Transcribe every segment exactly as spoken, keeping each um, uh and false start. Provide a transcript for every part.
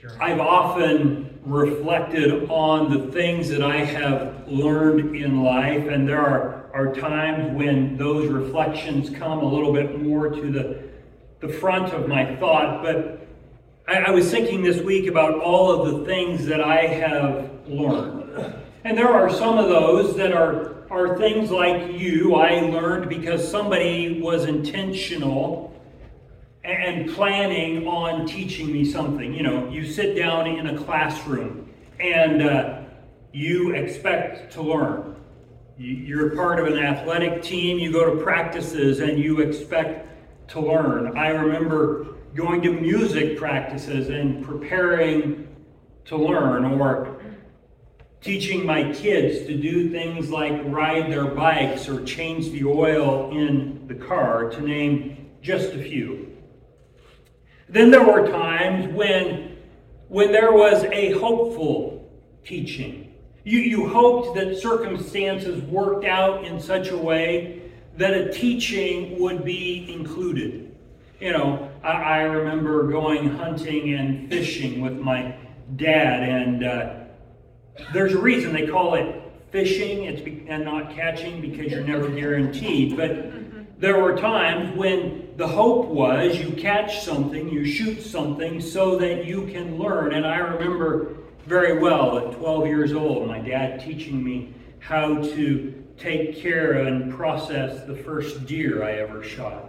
I've often reflected on the things that I have learned in life, and there are, are times when those reflections come a little bit more to the, the front of my thought. But I, I was thinking this week about all of the things that I have learned. And there are some of those that are, are things like you. I learned because somebody was intentional and planning on teaching me something. You know, you sit down in a classroom and uh, you expect to learn. You're part of an athletic team, you go to practices and you expect to learn. I remember going to music practices and preparing to learn, or teaching my kids to do things like ride their bikes or change the oil in the car, to name just a few. Then there were times when, when there was a hopeful teaching. You, you hoped that circumstances worked out in such a way that a teaching would be included. You know, I, I remember going hunting and fishing with my dad, and uh, there's a reason they call it fishing it's be- and not catching, because you're never guaranteed. But there were times when the hope was you catch something, you shoot something so that you can learn. And I remember very well at twelve years old, my dad teaching me how to take care and process the first deer I ever shot.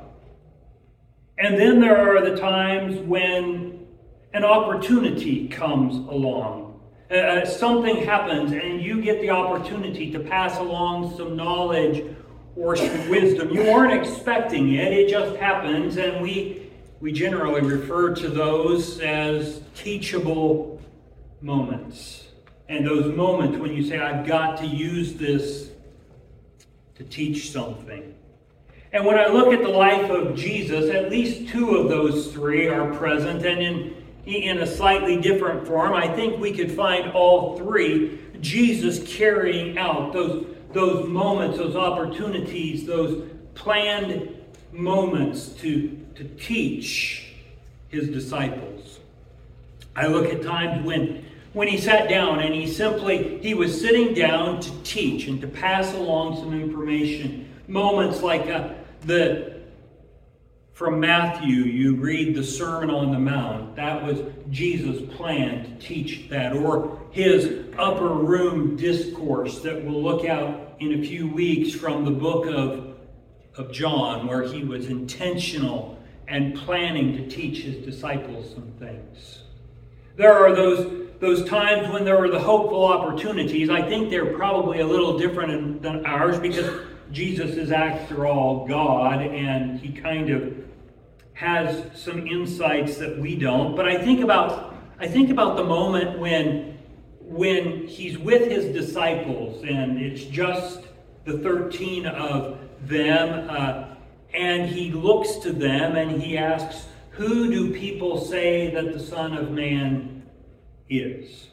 And then there are the times when an opportunity comes along. Uh, something happens and you get the opportunity to pass along some knowledge or some wisdom. You weren't expecting it, it just happens, and we we generally refer to those as teachable moments. And those moments when you say, I've got to use this to teach something. And when I look at the life of Jesus, at least two of those three are present, and in, in a slightly different form. I think we could find all three Jesus carrying out those those moments, those opportunities, those planned moments to, to teach his disciples. I look at times when, when he sat down and he simply, he was sitting down to teach and to pass along some information. Moments like uh, the, from Matthew, you read the Sermon on the Mount. That was Jesus' plan to teach that. Or his upper room discourse that we'll look at in a few weeks from the book of, of John, where he was intentional and planning to teach his disciples some things. There are those, those times when there are the hopeful opportunities. I think they're probably a little different than ours, because Jesus is, after all, God, and he kind of has some insights that we don't. But I think about I think about the moment when when he's with his disciples, and it's just the thirteen of them, uh, and he looks to them and he asks, who do people say that the Son of Man is?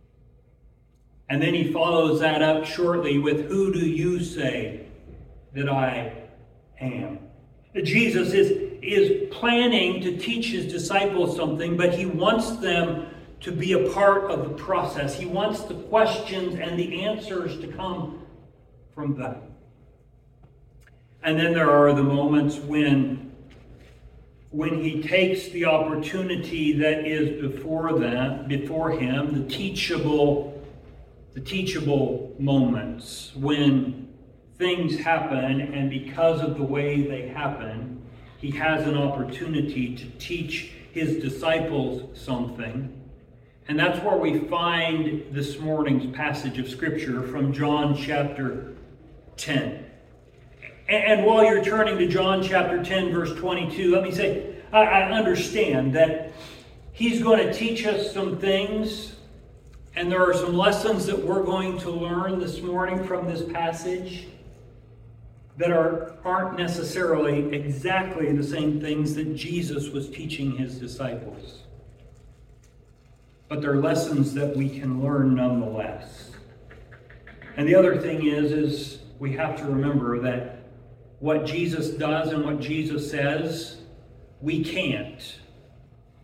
And then he follows that up shortly with, who do you say that I am? Jesus is, is planning to teach his disciples something, but he wants them to be a part of the process. He wants the questions and the answers to come from them. And then there are the moments when, when he takes the opportunity that is before them, before him, the teachable, the teachable moments, when things happen, and because of the way they happen, he has an opportunity to teach his disciples something. And that's where we find this morning's passage of Scripture from John chapter ten. And while you're turning to John chapter ten, verse twenty-two, let me say, I understand that he's going to teach us some things, and there are some lessons that we're going to learn this morning from this passage that are, aren't necessarily exactly the same things that Jesus was teaching his disciples. But they're lessons that we can learn nonetheless. And the other thing is, is we have to remember that what Jesus does and what Jesus says, we can't.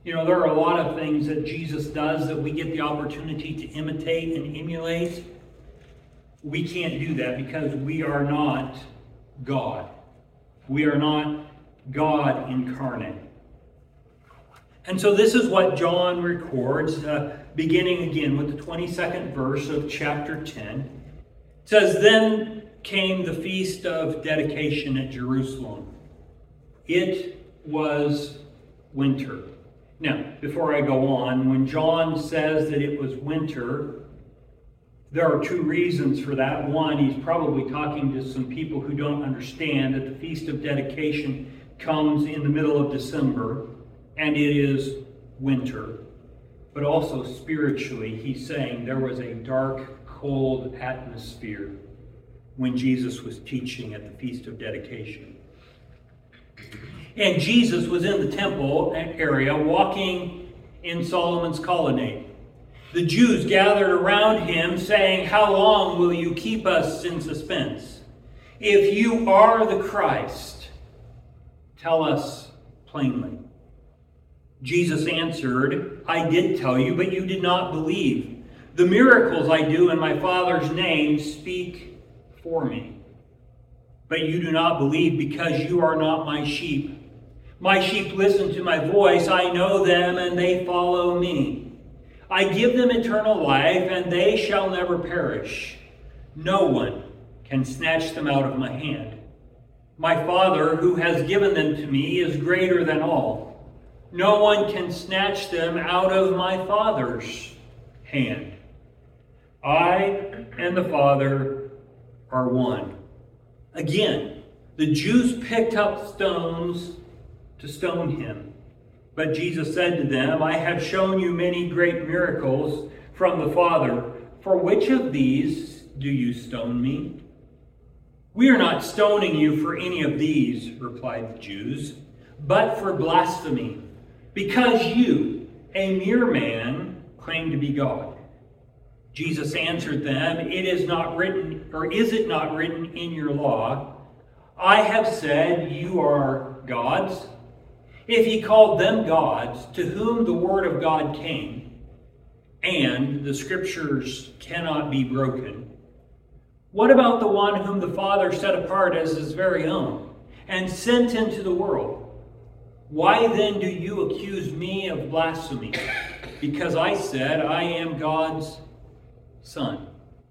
You know, there are a lot of things that Jesus does that we get the opportunity to imitate and emulate. We can't do that because we are not God. We are not God incarnate. And so this is what John records, uh, beginning again with the twenty-second verse of chapter ten. It says, "Then came the feast of dedication at Jerusalem. It was winter." Now, before I go on, when John says that it was winter, there are two reasons for that. One, he's probably talking to some people who don't understand that the Feast of Dedication comes in the middle of December, and it is winter. But also spiritually, he's saying there was a dark, cold atmosphere when Jesus was teaching at the Feast of Dedication. And Jesus was in the temple area walking in Solomon's colonnade. The Jews gathered around him saying, "How long will you keep us in suspense? If you are the Christ, tell us plainly." Jesus answered, "I did tell you, but you did not believe. The miracles I do in my Father's name speak for me. But you do not believe because you are not my sheep. My sheep listen to my voice. I know them and they follow me. I give them eternal life and they shall never perish. No one can snatch them out of my hand. My Father who has given them to me is greater than all. No one can snatch them out of my Father's hand. I and the Father are one." Again, the Jews picked up stones to stone him. But Jesus said to them, "I have shown you many great miracles from the Father. For which of these do you stone me?" "We are not stoning you for any of these," replied the Jews, "but for blasphemy, because you, a mere man, claim to be God." Jesus answered them, "It is not written, or is it not written in your law, I have said you are gods? If he called them gods, to whom the word of God came, and the scriptures cannot be broken, what about the one whom the Father set apart as his very own, and sent into the world? Why then do you accuse me of blasphemy? Because I said I am God's Son.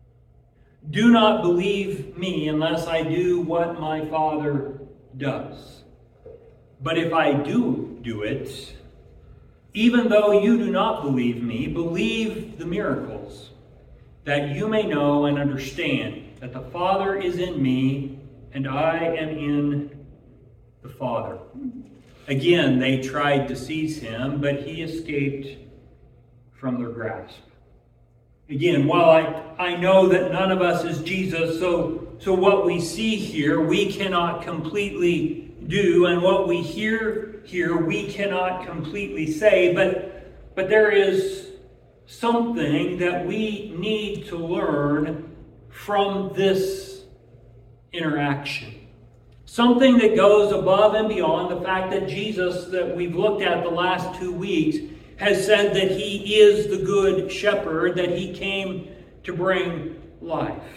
Do not believe me unless I do what my Father does. But if I do do it, even though you do not believe me, believe the miracles, that you may know and understand that the Father is in me and I am in the Father." Again, they tried to seize him, but he escaped from their grasp. Again, while I, I know that none of us is Jesus, so, so what we see here, we cannot completely do, and what we hear here, we cannot completely say, but, but there is something that we need to learn from this interaction. Something that goes above and beyond the fact that Jesus, that we've looked at the last two weeks, has said that he is the good shepherd, that he came to bring life.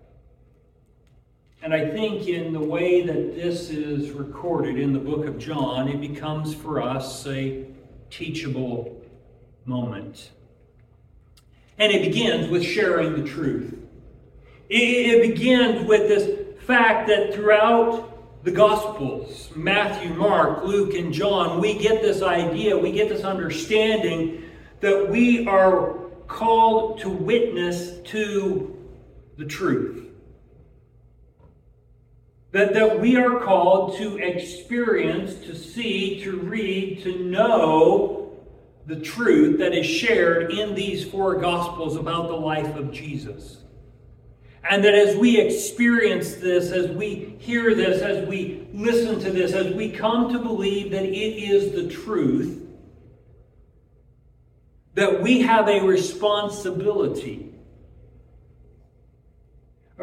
And I think in the way that this is recorded in the book of John, it becomes for us a teachable moment. And it begins with sharing the truth. It begins with this fact that throughout the Gospels, Matthew, Mark, Luke, and John, we get this idea, we get this understanding that we are called to witness to the truth. That, that we are called to experience, to see, to read, to know the truth that is shared in these four Gospels about the life of Jesus. And that as we experience this, as we hear this, as we listen to this, as we come to believe that it is the truth, that we have a responsibility. A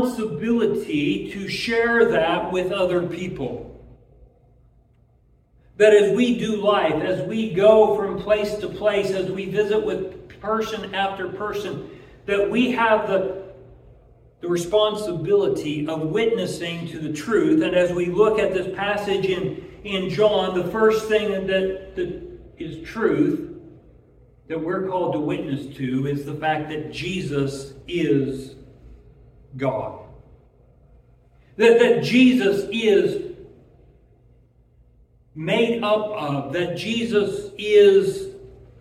responsibility to share that with other people. That as we do life, as we go from place to place, as we visit with person after person, that we have the, the responsibility of witnessing to the truth. And as we look at this passage in, in John, the first thing that, that is truth that we're called to witness to is the fact that Jesus is God. That, that Jesus is made up of, that Jesus is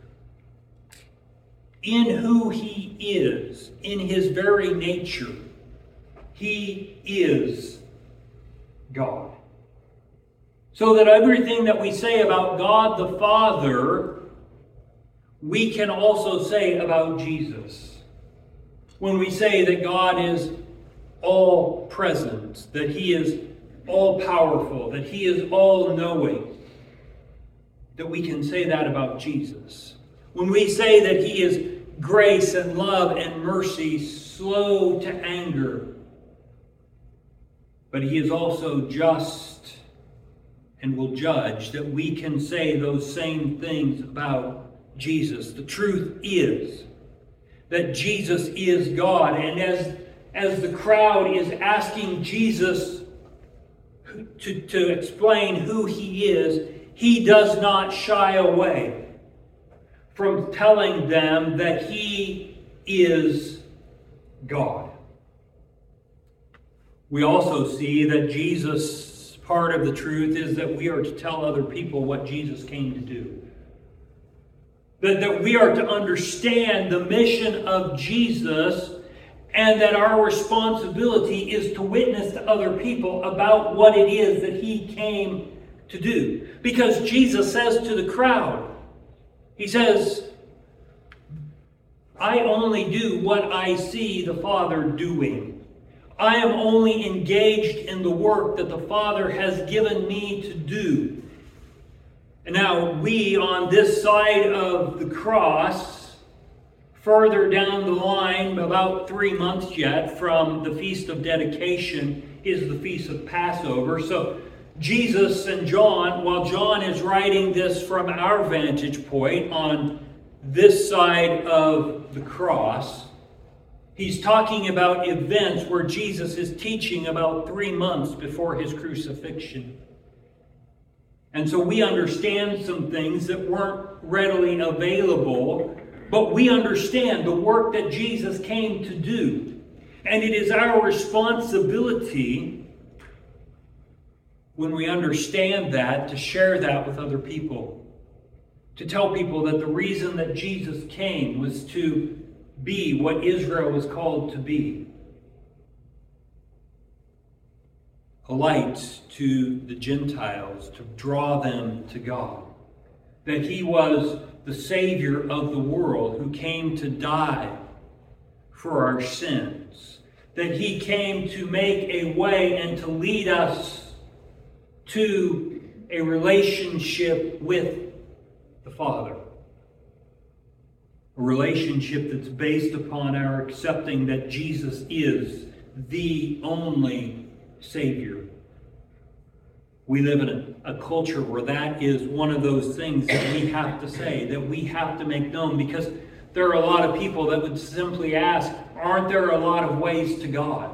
in who he is, in his very nature. He is God. So that everything that we say about God the Father, we can also say about Jesus. When we say that God is all present, that he is all powerful, that he is all knowing, that we can say that about Jesus. When we say that he is grace and love and mercy, slow to anger, but he is also just and will judge, that we can say those same things about Jesus. The truth is that Jesus is God. And as, as the crowd is asking Jesus to, to explain who he is, he does not shy away from telling them that he is God. We also see that Jesus, part of the truth is that we are to tell other people what Jesus came to do. That, that we are to understand the mission of Jesus, and that our responsibility is to witness to other people about what it is that he came to do. Because Jesus says to the crowd, he says, I only do what I see the Father doing. I am only engaged in the work that the Father has given me to do. And now we, on this side of the cross, further down the line, about three months yet from the Feast of Dedication, is the Feast of Passover. So Jesus and John, while John is writing this from our vantage point on this side of the cross, he's talking about events where Jesus is teaching about three months before his crucifixion. And so we understand some things that weren't readily available, but we understand the work that Jesus came to do. And it is our responsibility, when we understand that, to share that with other people. To tell people that the reason that Jesus came was to be what Israel was called to be. A light to the Gentiles, to draw them to God. That he was the Savior of the world who came to die for our sins. That he came to make a way and to lead us to a relationship with the Father. A relationship that's based upon our accepting that Jesus is the only Savior. We live in a, a culture where that is one of those things that we have to say, that we have to make known, because there are a lot of people that would simply ask, aren't there a lot of ways to God?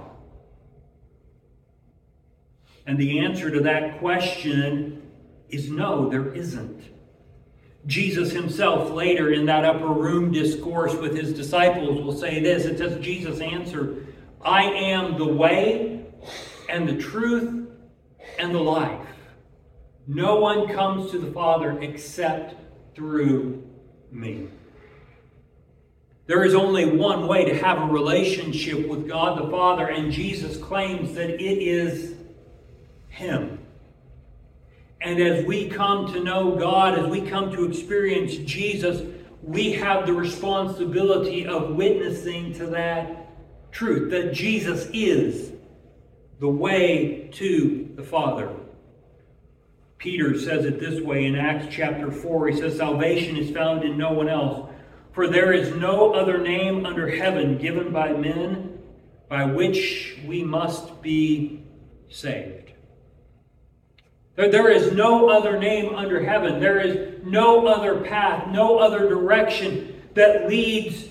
And the answer to that question is no, there isn't. Jesus himself later in that upper room discourse with his disciples will say this. It says, Jesus answered, I am the way and the truth and the life. No one comes to the Father except through me. There is only one way to have a relationship with God the Father, and Jesus claims that it is him. And as we come to know God, as we come to experience Jesus, we have the responsibility of witnessing to that truth, that Jesus is the way to the Father. Peter says it this way in Acts chapter four. He says, salvation is found in no one else, for there is no other name under heaven given by men by which we must be saved. There, there is no other name under heaven. There is no other path, no other direction that leads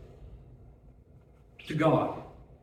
to God.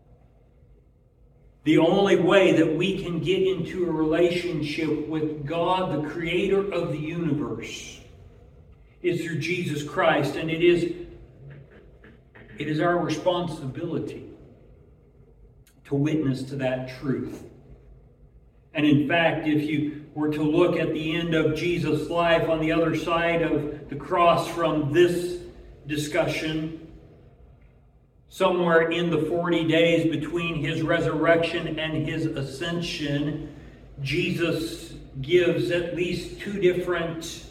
The only way that we can get into a relationship with God, the creator of the universe, is through Jesus Christ. And it is, it is our responsibility to witness to that truth. And in fact, if you were to look at the end of Jesus' life on the other side of the cross from this discussion, somewhere in the forty days between his resurrection and his ascension, Jesus gives at least two different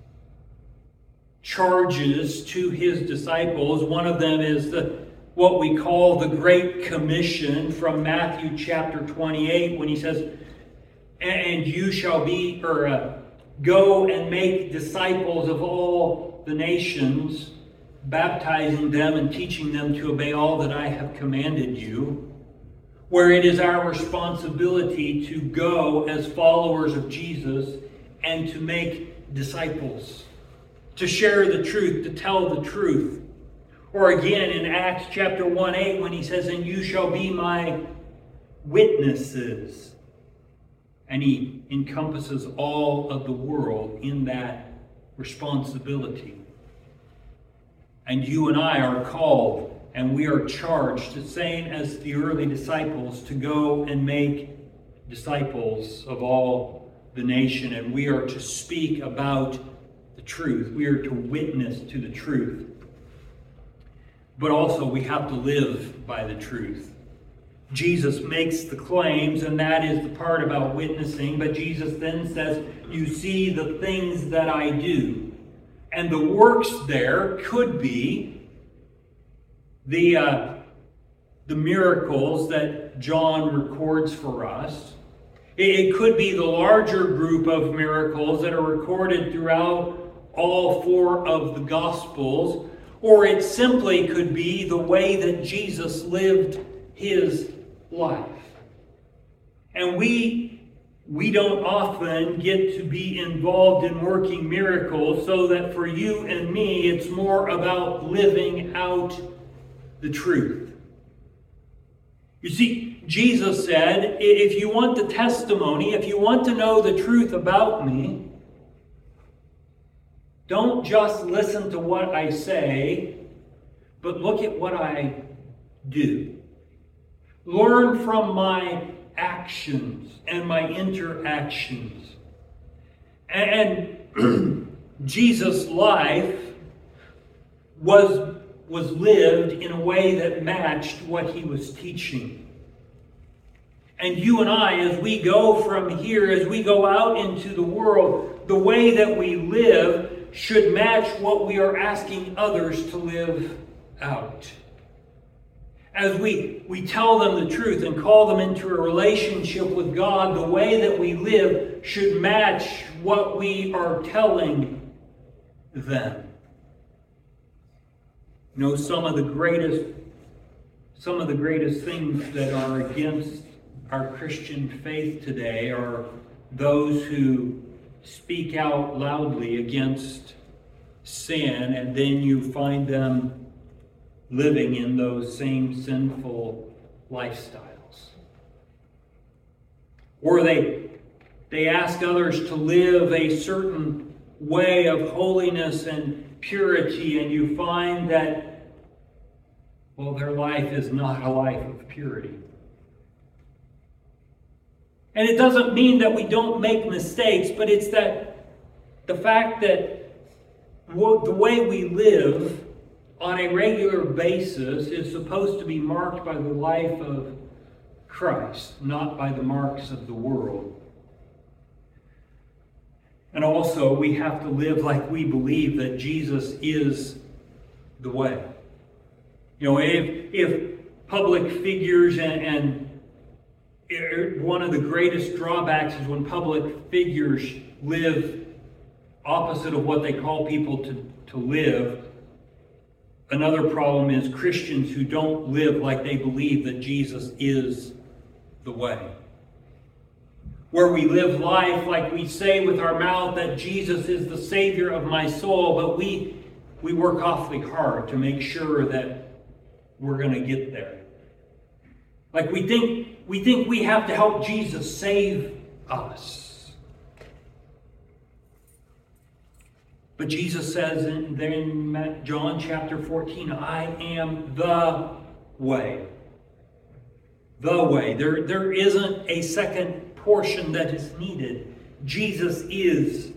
charges to his disciples. One of them is the what we call the Great Commission from Matthew chapter twenty-eight, when he says, "And you shall be, or uh, go and make disciples of all the nations, baptizing them and teaching them to obey all that I have commanded you," where it is our responsibility to go as followers of Jesus and to make disciples, to share the truth, to tell the truth. Or again in Acts chapter one eight, when he says, "And you shall be my witnesses." And he encompasses all of the world in that responsibility. And you and I are called, and we are charged, the same as the early disciples, to go and make disciples of all the nation. And we are to speak about the truth. We are to witness to the truth. But also we have to live by the truth. Jesus makes the claims, and that is the part about witnessing. But Jesus then says, "You see the things that I do." And the works there could be the, uh, the miracles that John records for us. It, it could be the larger group of miracles that are recorded throughout all four of the Gospels. Or it simply could be the way that Jesus lived his life. And we We don't often get to be involved in working miracles, so that for you and me, it's more about living out the truth. You see, Jesus said, if you want the testimony, if you want to know the truth about me, don't just listen to what I say, but look at what I do. Learn from my actions and my interactions. And Jesus' life was, was lived in a way that matched what he was teaching. And you and I, as we go from here, as we go out into the world, the way that we live should match what we are asking others to live out. As we, we tell them the truth and call them into a relationship with God, the way that we live should match what we are telling them. You know, some of the greatest, some of the greatest things that are against our Christian faith today are those who speak out loudly against sin, and then you find them living in those same sinful lifestyles. Or they, they ask others to live a certain way of holiness and purity, and you find that, well, their life is not a life of purity. And it doesn't mean that we don't make mistakes, but it's that the fact that the way we live on a regular basis is supposed to be marked by the life of Christ, not by the marks of the world. And also, we have to live like we believe that Jesus is the way. You know, if, if public figures and, and it, one of the greatest drawbacks is when public figures live opposite of what they call people to, to live. Another problem is Christians who don't live like they believe that Jesus is the way. where we live life like we say with our mouth that Jesus is the Savior of my soul, but we, we work awfully hard to make sure that we're going to get there. Like we think, we think we have to help Jesus save us. But Jesus says in, in John chapter fourteen, I am the way. The way. There, there isn't a second portion that is needed. Jesus is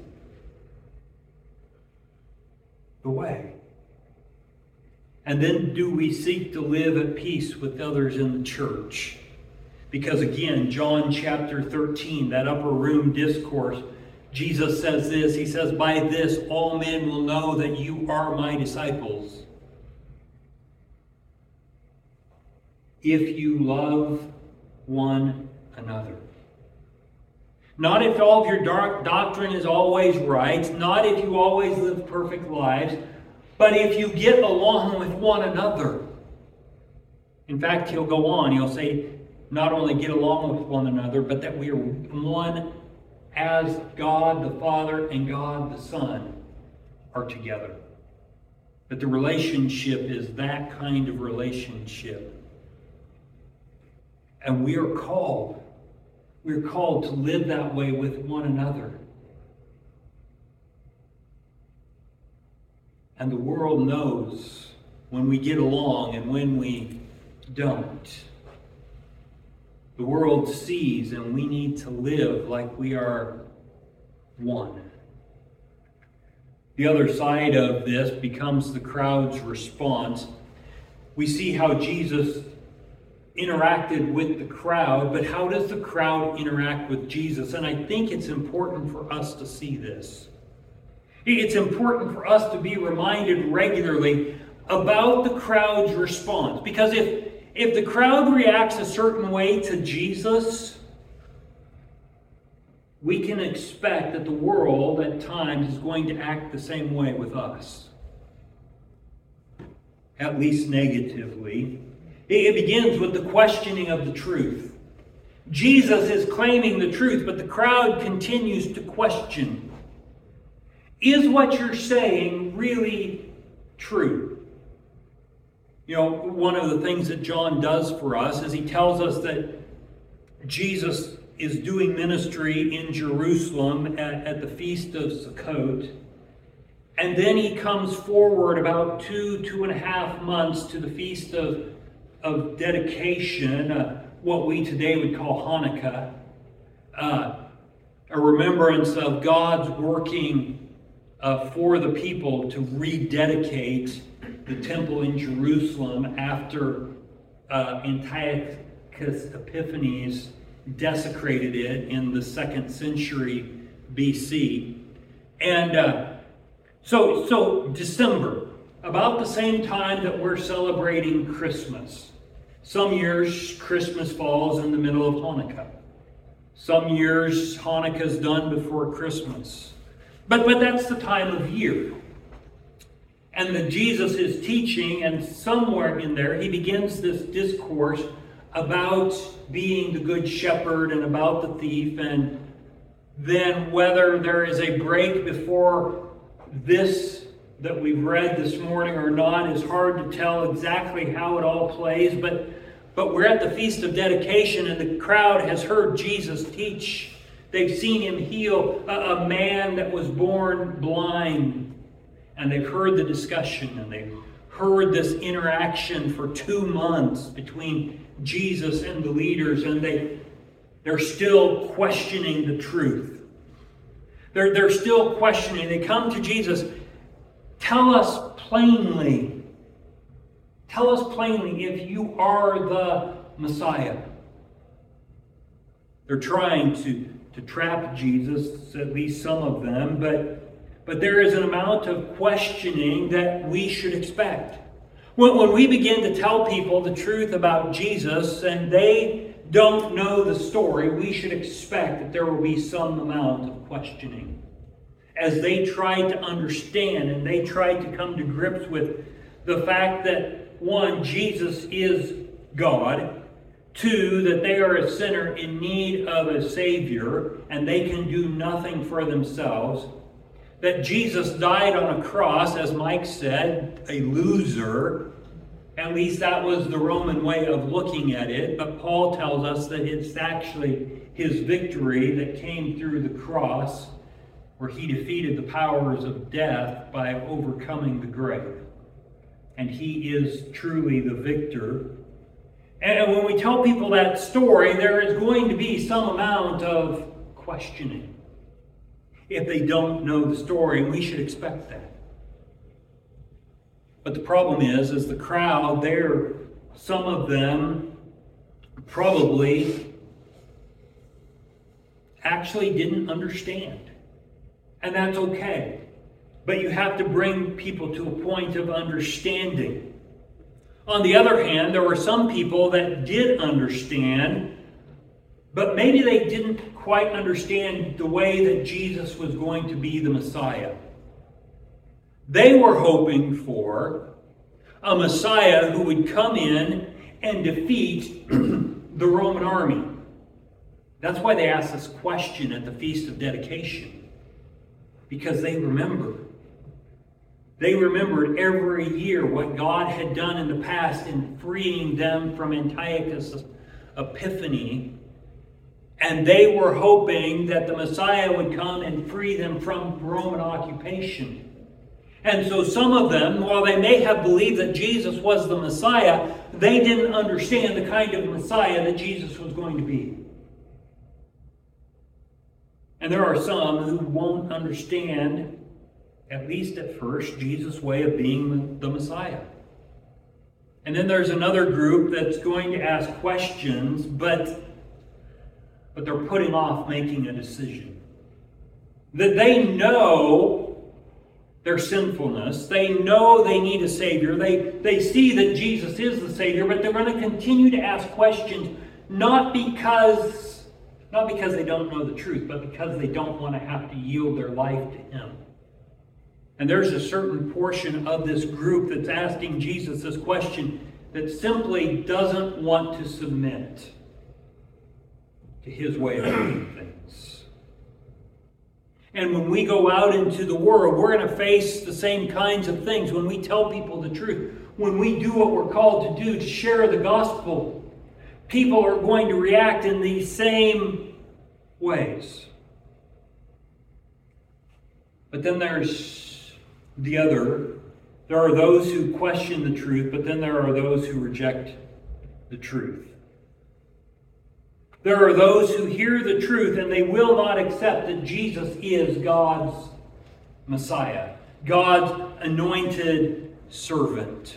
the way. And then do we seek to live at peace with others in the church? Because again, John chapter thirteen, that upper room discourse, Jesus says this. He says, by this all men will know that you are my disciples, if you love one another. Not if all of your dark doctrine is always right, not if you always live perfect lives, but if you get along with one another. In fact, he'll go on, he'll say, not only get along with one another, but that we are one as God the Father and God the Son are together. But the relationship is that kind of relationship. And we are called, we are called to live that way with one another. And the world knows when we get along and when we don't. The world sees, and we need to live like we are one. The other side of this becomes the crowd's response. We see how Jesus interacted with the crowd, but how does the crowd interact with Jesus? And I think it's important for us to see this. It's important for us to be reminded regularly about the crowd's response. Because if, if the crowd reacts a certain way to Jesus, we can expect that the world at times is going to act the same way with us. At least negatively. It begins with the questioning of the truth. Jesus is claiming the truth, but the crowd continues to question. Is what you're saying really true? You know, one of the things that John does for us is he tells us that Jesus is doing ministry in Jerusalem at, at the Feast of Sukkot. And then he comes forward about two, two and a half months to the Feast of, of Dedication, uh, what we today would call Hanukkah. Uh, a remembrance of God's working Uh, for the people to rededicate the temple in Jerusalem after uh, Antiochus Epiphanes desecrated it in the second century B C. And uh, so, so December, about the same time that we're celebrating Christmas. Some years Christmas falls in the middle of Hanukkah. Some years Hanukkah's done before Christmas. But, but that's the time of year. And that Jesus is teaching, and somewhere in there he begins this discourse about being the good shepherd and about the thief, and then whether there is a break before this that we've read this morning or not is hard to tell exactly how it all plays, but, but we're at the Feast of Dedication, and the crowd has heard Jesus teach. They've seen him heal a, a man that was born blind. And they've heard the discussion, and they've heard this interaction for two months between Jesus and the leaders, and they, they're still questioning the truth. They're, they're still questioning. They come to Jesus. Tell us plainly. Tell us plainly if you are the Messiah. They're trying to to trap Jesus, at least some of them, but, but there is an amount of questioning that we should expect. When, when we begin to tell people the truth about Jesus and they don't know the story, we should expect that there will be some amount of questioning. As they try to understand and they try to come to grips with the fact that, one, Jesus is God. Two, that they are a sinner in need of a Savior, and they can do nothing for themselves. That Jesus died on a cross, as Mike said, a loser. At least that was the Roman way of looking at it. But Paul tells us that it's actually his victory that came through the cross, where he defeated the powers of death by overcoming the grave. And he is truly the victor. And when we tell people that story, there is going to be some amount of questioning if they don't know the story, and we should expect that. But the problem is, is the crowd there, some of them probably actually didn't understand. And that's okay. But you have to bring people to a point of understanding. On the other hand, there were some people that did understand, but maybe they didn't quite understand the way that Jesus was going to be the Messiah. They were hoping for a Messiah who would come in and defeat the Roman army. That's why they asked this question at the Feast of Dedication, because they remember. They remembered every year what God had done in the past in freeing them from Antiochus Epiphanes. And they were hoping that the Messiah would come and free them from Roman occupation. And so some of them, while they may have believed that Jesus was the Messiah, they didn't understand the kind of Messiah that Jesus was going to be. And there are some who won't understand, at least at first, Jesus' way of being the Messiah. And then there's another group that's going to ask questions, but, but they're putting off making a decision. That they know their sinfulness. They know they need a Savior. They, they see that Jesus is the Savior, but they're going to continue to ask questions, not because, not because they don't know the truth, but because they don't want to have to yield their life to Him. And there's a certain portion of this group that's asking Jesus this question that simply doesn't want to submit to His way of doing things. And when we go out into the world, we're going to face the same kinds of things. When we tell people the truth, when we do what we're called to do, to share the gospel, people are going to react in these same ways. But then there's the other. There are those who question the truth, but then there are those who reject the truth. There are those who hear the truth and they will not accept that Jesus is God's Messiah, God's anointed servant.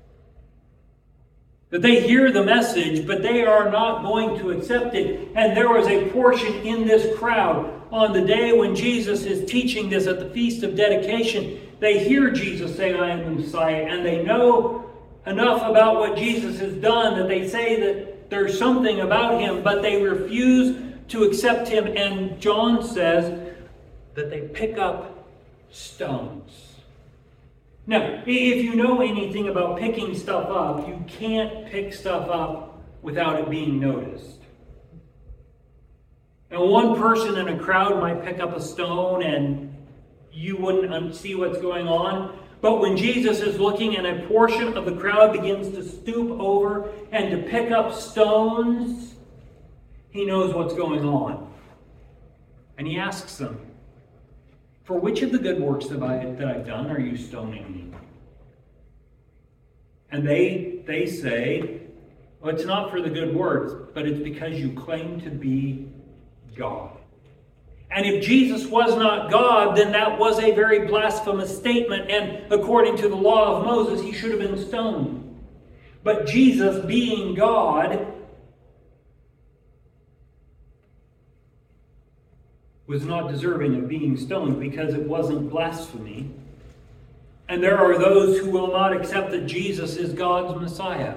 That they hear the message, but they are not going to accept it. And there was a portion in this crowd on the day when Jesus is teaching this at the Feast of Dedication. They hear Jesus say, "I am the Messiah," and they know enough about what Jesus has done that they say that there's something about Him, but they refuse to accept Him. And John says that they pick up stones. Now, if you know anything about picking stuff up, you can't pick stuff up without it being noticed. And one person in a crowd might pick up a stone and you wouldn't see what's going on. But when Jesus is looking and a portion of the crowd begins to stoop over and to pick up stones, He knows what's going on. And He asks them, "For which of the good works that, I, that I've done are you stoning me?" And they, they say, "Well, it's not for the good works, but it's because you claim to be God." And if Jesus was not God, then that was a very blasphemous statement. And according to the law of Moses, He should have been stoned. But Jesus, being God, was not deserving of being stoned because it wasn't blasphemy. And there are those who will not accept that Jesus is God's Messiah.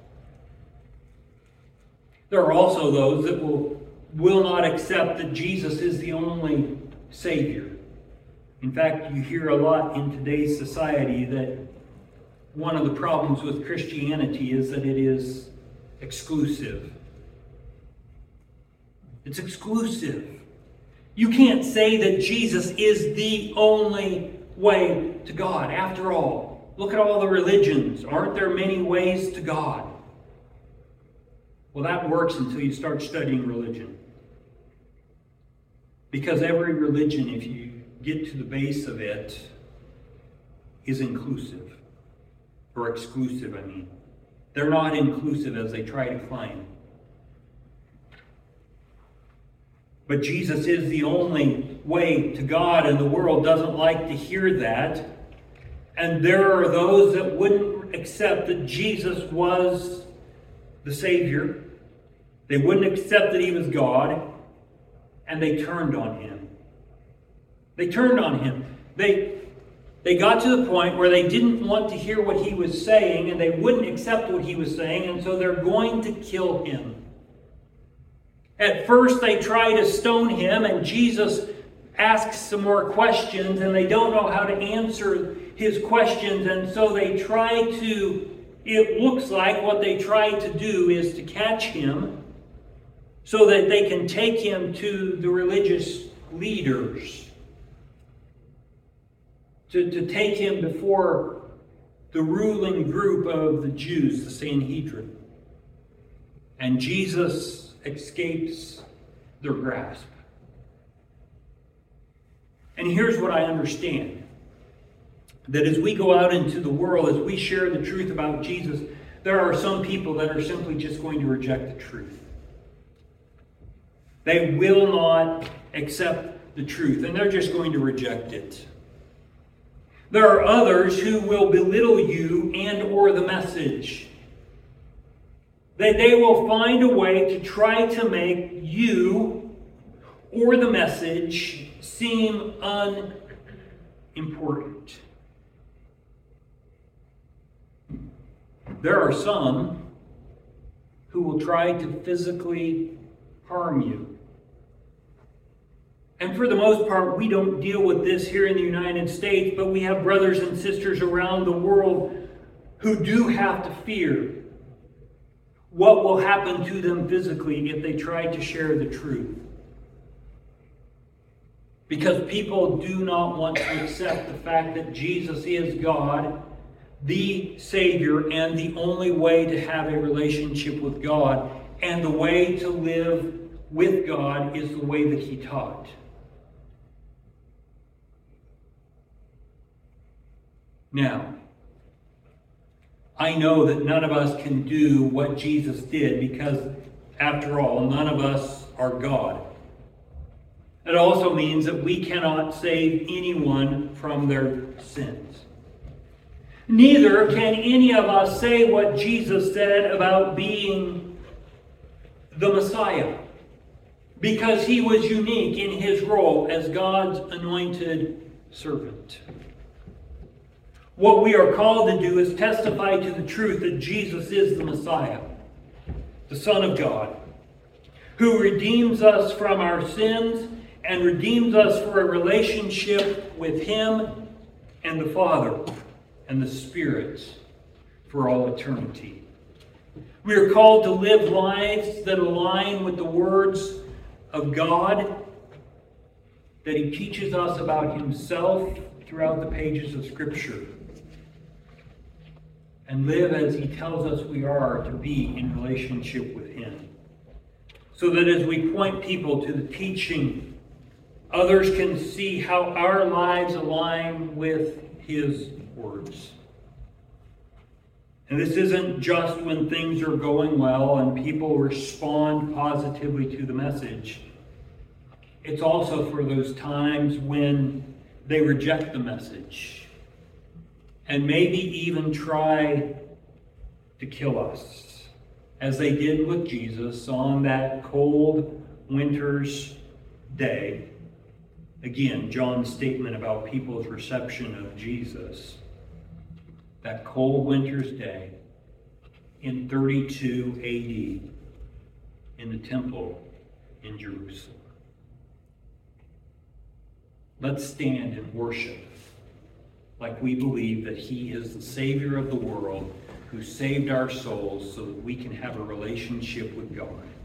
There are also those that will will not accept that Jesus is the only Savior. In fact, you hear a lot in today's society that one of the problems with Christianity is that it is exclusive. It's exclusive. You can't say that Jesus is the only way to God. After all, look at all the religions. Aren't there many ways to God? Well, that works until you start studying religion. Because every religion, if you get to the base of it, is inclusive. Or exclusive, I mean. They're not inclusive as they try to claim. But Jesus is the only way to God, and the world doesn't like to hear that. And there are those that wouldn't accept that Jesus was the Savior. They wouldn't accept that He was God, and they turned on Him. They turned on Him. They, they got to the point where they didn't want to hear what He was saying, and they wouldn't accept what He was saying, and so they're going to kill Him. At first they try to stone Him, and Jesus asks some more questions, and they don't know how to answer His questions, and so they try to, it looks like what they try to do is to catch Him so that they can take Him to the religious leaders, to, to take Him before the ruling group of the Jews, the Sanhedrin. And Jesus escapes their grasp. And here's what I understand. That as we go out into the world, as we share the truth about Jesus, there are some people that are simply just going to reject the truth. They will not accept the truth, and they're just going to reject it. There are others who will belittle you and or the message. That they will find a way to try to make you or the message seem unimportant. There are some who will try to physically harm you. And for the most part, we don't deal with this here in the United States, but we have brothers and sisters around the world who do have to fear what will happen to them physically if they try to share the truth. Because people do not want to accept the fact that Jesus is God, the Savior, and the only way to have a relationship with God. And the way to live with God is the way that He taught. Now, I know that none of us can do what Jesus did because, after all, none of us are God. It also means that we cannot save anyone from their sins. Neither can any of us say what Jesus said about being the Messiah, because He was unique in His role as God's anointed servant. What we are called to do is testify to the truth that Jesus is the Messiah, the Son of God, who redeems us from our sins and redeems us for a relationship with Him and the Father and the Spirit for all eternity. We are called to live lives that align with the words of God, that He teaches us about Himself throughout the pages of Scripture, and live as He tells us we are to be in relationship with Him. So that as we point people to the teaching, others can see how our lives align with His words. And this isn't just when things are going well and people respond positively to the message. It's also for those times when they reject the message and maybe even try to kill us, as they did with Jesus on that cold winter's day. Again, John's statement about people's reception of Jesus. That cold winter's day in thirty-two A D in the temple in Jerusalem. Let's stand and worship like we believe that He is the Savior of the world, who saved our souls so that we can have a relationship with God.